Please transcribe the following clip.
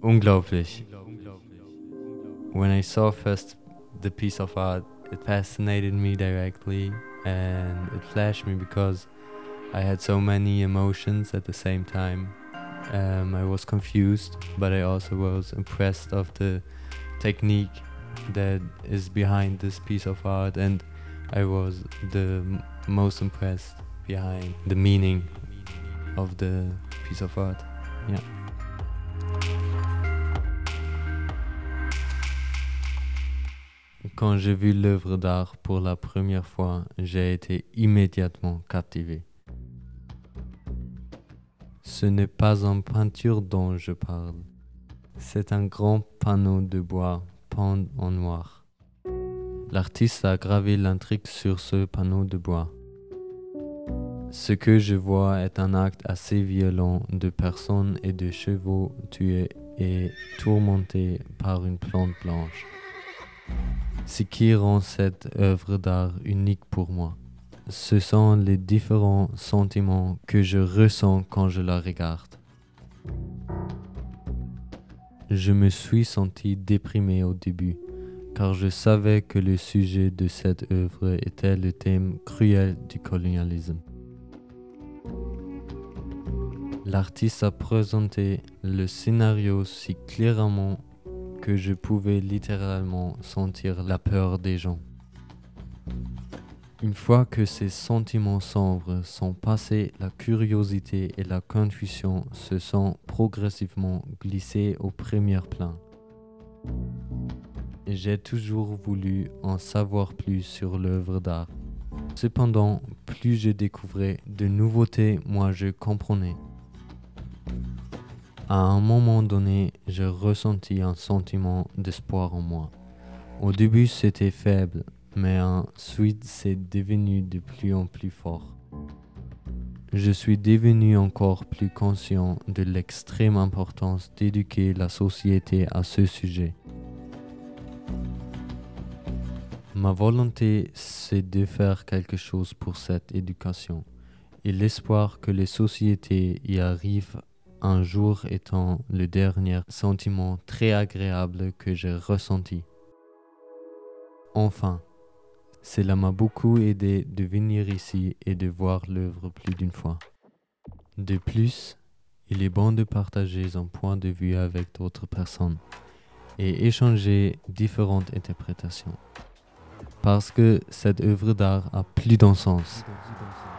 Unglaublich. When I saw first the piece of art, it fascinated me directly and it flashed me because I had so many emotions at the same time. I was confused, but I also was impressed of the technique that is behind this piece of art, and I was the most impressed behind the meaning of the piece of art. Yeah. Quand j'ai vu l'œuvre d'art pour la première fois, j'ai été immédiatement captivé. Ce n'est pas en peinture dont je parle. C'est un grand panneau de bois peint en noir. L'artiste a gravé l'intrigue sur ce panneau de bois. Ce que je vois est un acte assez violent de personnes et de chevaux tués et tourmentés par une plante blanche. Ce qui rend cette œuvre d'art unique pour moi, ce sont les différents sentiments que je ressens quand je la regarde. Je me suis senti déprimé au début, car je savais que le sujet de cette œuvre était le thème cruel du colonialisme. L'artiste a présenté le scénario si clairement que je pouvais littéralement sentir la peur des gens. Une fois que ces sentiments sombres sont passés, la curiosité et la confusion se sont progressivement glissés au premier plan. J'ai toujours voulu en savoir plus sur l'œuvre d'art. Cependant, plus je découvrais de nouveautés, moi je comprenais. À un moment donné, j'ai ressenti un sentiment d'espoir en moi. Au début, c'était faible, mais ensuite, c'est devenu de plus en plus fort. Je suis devenu encore plus conscient de l'extrême importance d'éduquer la société à ce sujet. Ma volonté, c'est de faire quelque chose pour cette éducation, et l'espoir que les sociétés y arrivent un jour étant le dernier sentiment très agréable que j'ai ressenti. Enfin, cela m'a beaucoup aidé de venir ici et de voir l'œuvre plus d'une fois. De plus, il est bon de partager son point de vue avec d'autres personnes et échanger différentes interprétations. Parce que cette œuvre d'art a plus d'un sens.